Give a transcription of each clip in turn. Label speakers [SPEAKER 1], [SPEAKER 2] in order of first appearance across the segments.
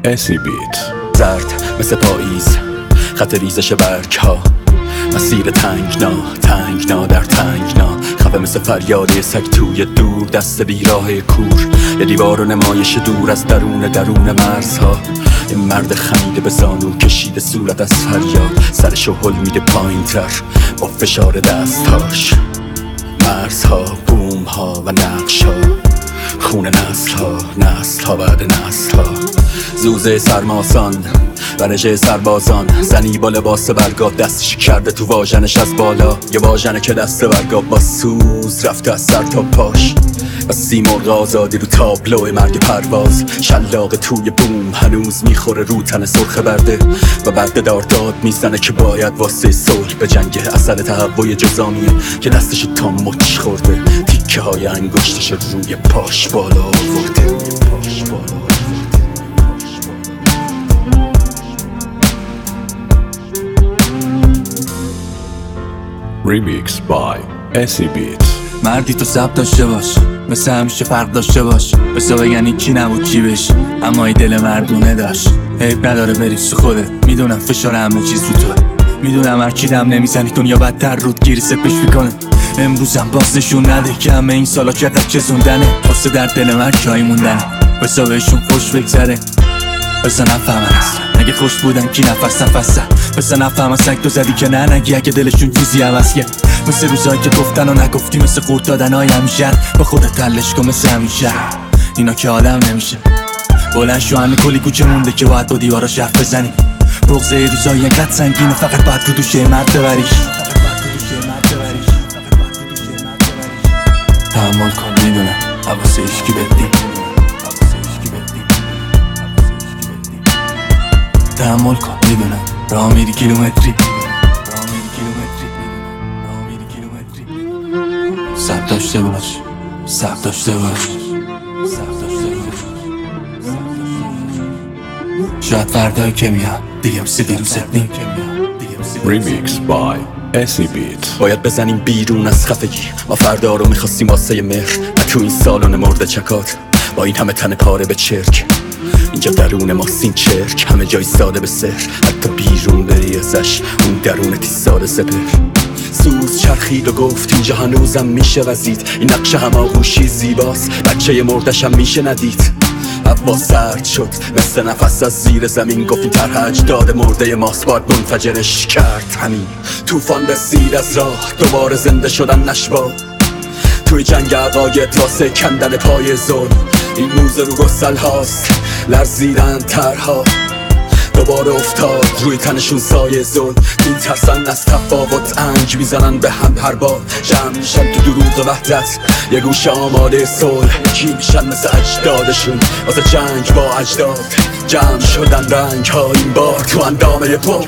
[SPEAKER 1] SE Beat.
[SPEAKER 2] زرد مثل پاییز، خط ریزش برگ ها، مسیر تنگنا در تنگنا، خفه مثل فریاد سگ توی دور دست بیراه کور، یه دیوار و نمایش دور از درون مرزها. یه مرد خمیده به زانو کشیده صورت از فریاد، سرشو هل میده پایین تر با فشار دستهاش. مرزها، بومها و نقشها، خون نسلها بعد نسلها. زوزه سرماسان و رژه سربازان، زنی با لباس برگاب دستش کرده تو واژنش از بالا، یه واژنه که دست برگاب با سوز رفته از سر تا پاش. و سیمرغ آزادی رو تابلو مرگ پرواز، شلاق توی بوم هنوز میخوره رو تن سرخ برده و برده داد میزنه که باید واسه صلح به جنگ. اثر تهوع جزامیه که دستش تا مچ خورده، تیکه های انگشتش روی پاش بالا آورده.
[SPEAKER 1] Remix by SE Beat.
[SPEAKER 3] مردی تو سب داشته باش، مثل همیشه فرق داشته باش، بسا بگن کی نبود چی بش، اما ای دل مردونه داشت. عیب نداره بریز تو خودت، میدونم فشار همه چیز رو توه، میدونم هرچی دم نمیزنی دنیا بدتر رود گیری سپش میکنه. امروزم باز نشون نده که همه این سالا چقدر چزوندنه، واسه در دل من جایی موندنه، بسا بهشون خوش بگذره، بسا نفهمن اصلا اگه خوش بودن کی نفسن، بسا نفهمن سگ تو زدی که نه نگی اگه دلشون چیزی عوض کرد. مثل روزایی که گفتن و نگفتی، مثل خورد دادن های همیشه، به خودت تلش کن مثل همیشه. اینا که آدم نمیشه، بلند شو همه کلی کوچه مونده که باید با دیواراش حرف بزنی. بغضه روزایی اینقدر سنگینه فقط باید رو دوشه مرد ببریش. تحمل کن میدونم حواسه اشکی بدی، تحمل کن میدونم راه میری کیلومتری، صبر داشته باش، صبر داشته باش، شاید فردایی که میاد دیگه مثل روزت نیم.
[SPEAKER 1] Remix by SE Beat.
[SPEAKER 2] باید بزنیم بیرون از خفگی، ما فردا رو میخواستیم واسه مهر، و تو این سالن مرد چکات با این همه تن پاره به چرک. اینجا درون ما سین چرک، همه جای ساده به سحر، حتی بیرون بری ازش اون درونتی ساده سپر. سوز چرخید و گفت اینجا هنوزم میشه وزید، این نقش هماغوشی زیباست، بچه مردش هم میشه ندید. هوا سرد شد مثل نفس از زیر زمین، گفت این طرح اجداد مرده ماست باید منفجرش کرد. همین توفان رسید از راه، دوباره زنده شدن نشوا توی جنگ عقاید واسه کندن پای ظلم. این موزه رو گسل هاست، لرزیدن ترها دوباره افتاد روی تنشون سایه ظلم. میترسن از تفاوت، انج میزنن به هم هر بار، جمع میشن تو دروغ وحدت یه گوشه آماده صلح. کی میشن مثل اجدادشون واسه جنگ با اجداد، جمع شدن رنگ ها این بار تو اندامه پا.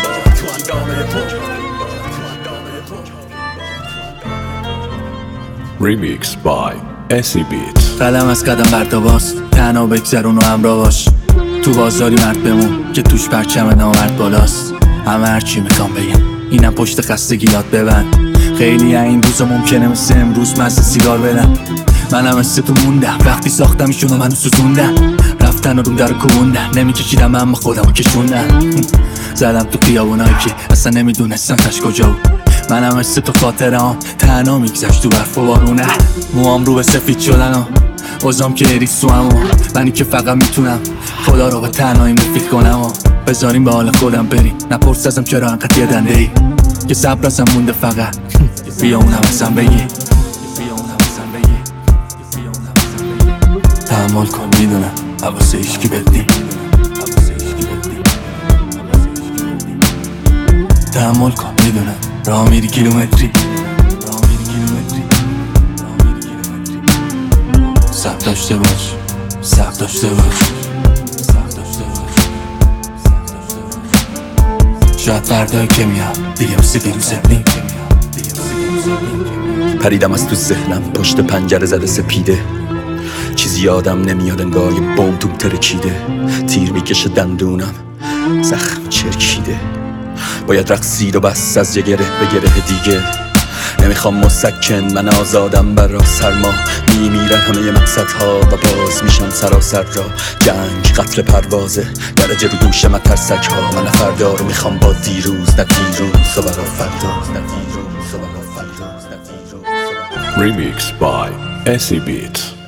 [SPEAKER 1] Remix by SE Beat.
[SPEAKER 3] قدم از قدم برداباست، تنها بگذرون و همراه باش، تو بازاری مرد بمون که توش پرچم نامرد بالاست. همه هرچی میخوام بگم اینم پشت خستگی یاد ببند، خیلی این روزا ممکنه مثل امروز مزه سیگار بدن. منم مثل تو موندم وقتی ساختم ایشونو منو سوزوندن، رفتن و رو در کوبوندن، نمیکشیدم اما خودمو کشوندن. زدم تو خیابونایی که اصلا نمیدونستم تش کجا بود، منم مثل تو خاطرام تنها میگذشت تو برف و بارونه. موام رو به سفید شدن و عزام که ریسو همو، منی که فقط میتونم خدا رو به تنهاییم رفیق کنم و بذاریم به حال خودم بریم. نپرس ازم چرا انقدر یه دنده ای که صبر ازم مونده، فقط بیا اونم ازم بگی. تحمل کن میدونم حواسه اشکی بدی، تحمل کن میدونم راه میری کیلومتری، صبر داشته باش، صبر داشته باش، شاید فردایی که میاد دیگه مثل دیروزت نیم.
[SPEAKER 2] پریدم از تو ذهنم پشت پنجره زده سپیده، چیزی یادم نمیاد انگار یه بمب توم ترکیده، تیر میکشه دندونم زخم چرکیده. باید رقصید و بس از یه گره به گره دیگه، نمیخوام مسکن، من آزادم بر راه سرما. میمیرن همه مقصدها و باز میشم سراسر را. جنگ قتل پروازه درجه رو دوش من ترسک ها. من فردا رو میخوام با دیروز، نه دیروز و برا فردا.
[SPEAKER 1] Remixed by SE Beats.